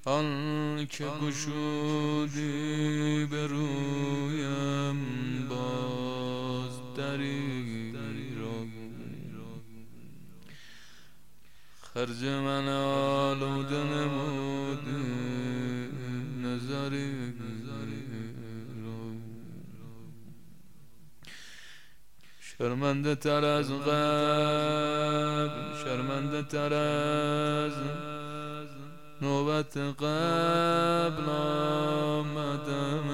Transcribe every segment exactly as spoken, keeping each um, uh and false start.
آن که گشودی به رویم باز دری را، خرج من آلوده نمودی نظری را. شرمنده تر از قبل، شرمنده تر از نوبت قبل آمدم،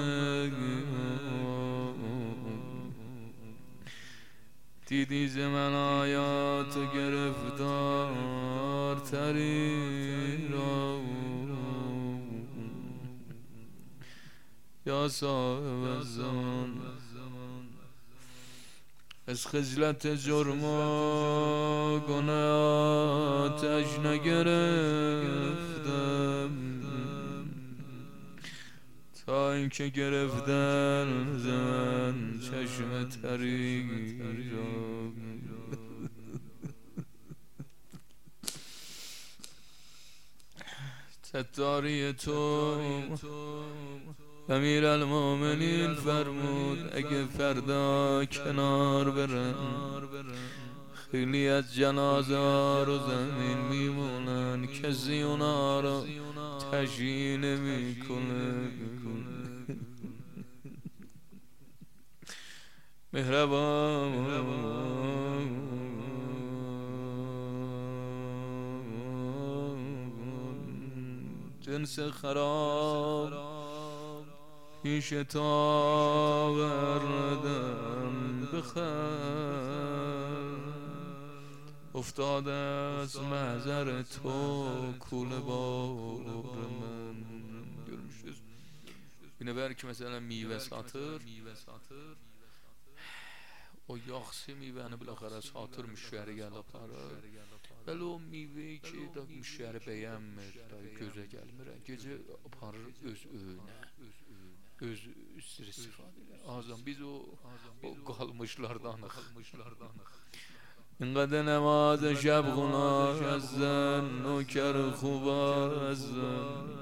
دیدی ز من آیات گرفتار تری را. یا صاحب الزمان از خجلت جرم و گناه آتش نگرفتم، تا اینکه گرفتن ز من چشم تری را. ستاری تو امیر المومنین فرمود اگه فردا کنار برن، خیلی از جنازه ها رو زمین میمونن، کسی اونا رو تشییع نمیکنه. مهربان جنس خراب پیش تو آوردم بخر، افتاده از محضر تو کوله بار من. اینه برک مثلا میوه ساتر o yaxşı meyvəni biləxərə satır müştəri gəlib para. Bəli o meyvəyi ki da müştəri bəyənmir, da gözə gəlmir, gecə aparır öz öyünə, öz istifadə. Azam biz o o qalmışlardanıq. اینقدر نماز شب خونه هستن نوکر خوب هستن،